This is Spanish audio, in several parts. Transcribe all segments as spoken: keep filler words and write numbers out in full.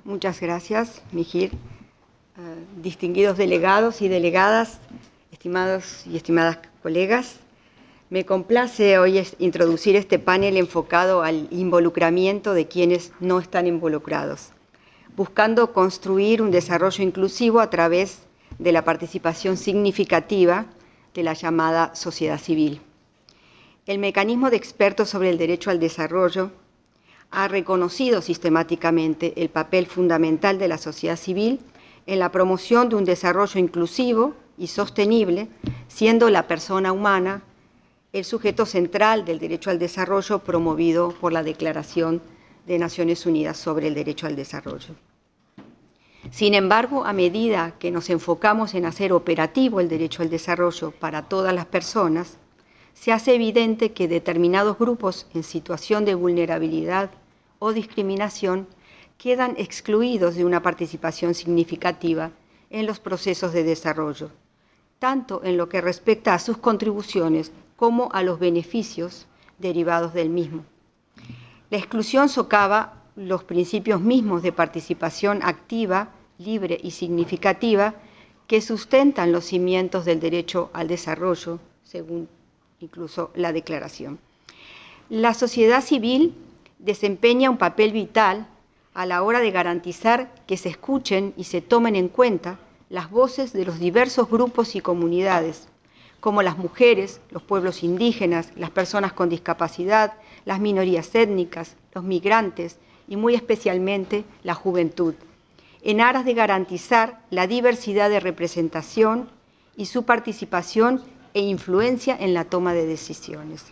Muchas gracias, Mijir. Uh, distinguidos delegados y delegadas, estimados y estimadas colegas, me complace hoy introducir este panel enfocado al involucramiento de quienes no están involucrados, buscando construir un desarrollo inclusivo a través de la participación significativa de la llamada sociedad civil. El mecanismo de expertos sobre el derecho al desarrollo ha reconocido sistemáticamente el papel fundamental de la sociedad civil en la promoción de un desarrollo inclusivo y sostenible, siendo la persona humana el sujeto central del derecho al desarrollo promovido por la Declaración de Naciones Unidas sobre el Derecho al Desarrollo. Sin embargo, a medida que nos enfocamos en hacer operativo el derecho al desarrollo para todas las personas, se hace evidente que determinados grupos en situación de vulnerabilidad o discriminación quedan excluidos de una participación significativa en los procesos de desarrollo, tanto en lo que respecta a sus contribuciones como a los beneficios derivados del mismo. La exclusión socava los principios mismos de participación activa, libre y significativa que sustentan los cimientos del derecho al desarrollo, según incluso la Declaración. La sociedad civil desempeña un papel vital a la hora de garantizar que se escuchen y se tomen en cuenta las voces de los diversos grupos y comunidades, como las mujeres, los pueblos indígenas, las personas con discapacidad, las minorías étnicas, los migrantes y muy especialmente la juventud, en aras de garantizar la diversidad de representación y su participación e influencia en la toma de decisiones.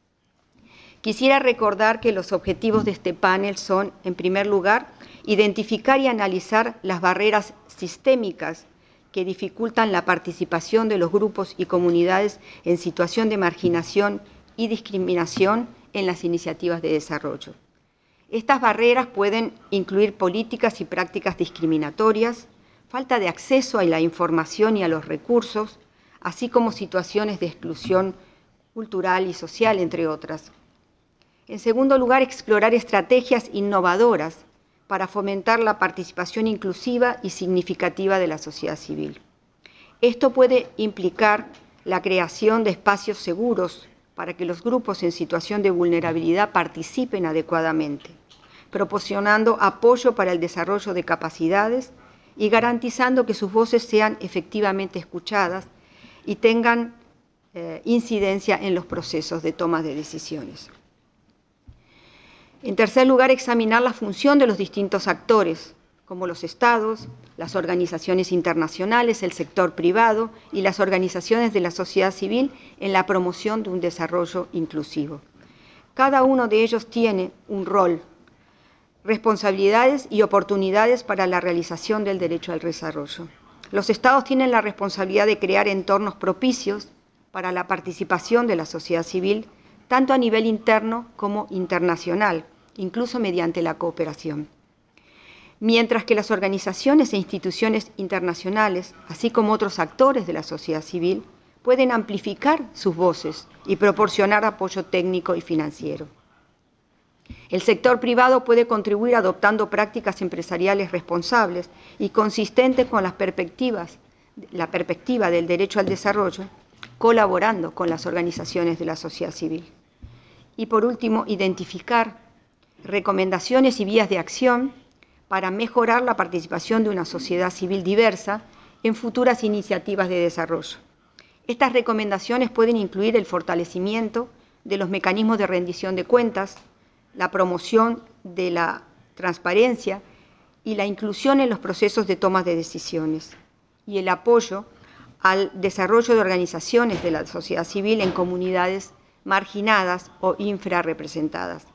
Quisiera recordar que los objetivos de este panel son, en primer lugar, identificar y analizar las barreras sistémicas que dificultan la participación de los grupos y comunidades en situación de marginación y discriminación en las iniciativas de desarrollo. Estas barreras pueden incluir políticas y prácticas discriminatorias, falta de acceso a la información y a los recursos, así como situaciones de exclusión cultural y social, entre otras. En segundo lugar, explorar estrategias innovadoras para fomentar la participación inclusiva y significativa de la sociedad civil. Esto puede implicar la creación de espacios seguros para que los grupos en situación de vulnerabilidad participen adecuadamente, proporcionando apoyo para el desarrollo de capacidades y garantizando que sus voces sean efectivamente escuchadas y tengan eh, incidencia en los procesos de toma de decisiones. En tercer lugar, examinar la función de los distintos actores, como los estados, las organizaciones internacionales, el sector privado y las organizaciones de la sociedad civil en la promoción de un desarrollo inclusivo. Cada uno de ellos tiene un rol, responsabilidades y oportunidades para la realización del derecho al desarrollo. Los estados tienen la responsabilidad de crear entornos propicios para la participación de la sociedad civil, tanto a nivel interno como internacional, incluso mediante la cooperación. Mientras que las organizaciones e instituciones internacionales, así como otros actores de la sociedad civil, pueden amplificar sus voces y proporcionar apoyo técnico y financiero. El sector privado puede contribuir adoptando prácticas empresariales responsables y consistentes con las perspectivas, la perspectiva del derecho al desarrollo, colaborando con las organizaciones de la sociedad civil. Y por último, identificar recomendaciones y vías de acción para mejorar la participación de una sociedad civil diversa en futuras iniciativas de desarrollo. Estas recomendaciones pueden incluir el fortalecimiento de los mecanismos de rendición de cuentas, la promoción de la transparencia y la inclusión en los procesos de toma de decisiones, y el apoyo al desarrollo de organizaciones de la sociedad civil en comunidades marginadas o infrarrepresentadas.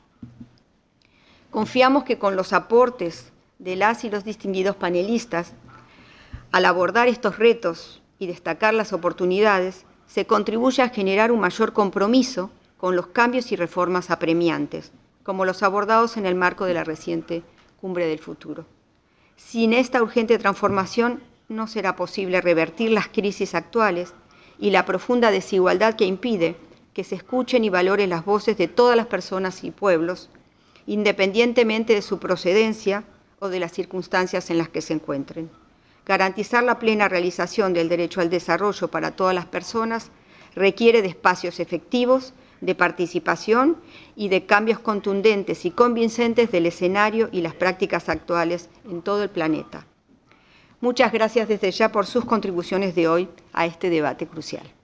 Confiamos que con los aportes de las y los distinguidos panelistas, al abordar estos retos y destacar las oportunidades, se contribuye a generar un mayor compromiso con los cambios y reformas apremiantes, como los abordados en el marco de la reciente Cumbre del Futuro. Sin esta urgente transformación, no será posible revertir las crisis actuales y la profunda desigualdad que impide que se escuchen y valoren las voces de todas las personas y pueblos, independientemente de su procedencia o de las circunstancias en las que se encuentren. Garantizar la plena realización del derecho al desarrollo para todas las personas requiere de espacios efectivos, de participación y de cambios contundentes y convincentes del escenario y las prácticas actuales en todo el planeta. Muchas gracias desde ya por sus contribuciones de hoy a este debate crucial.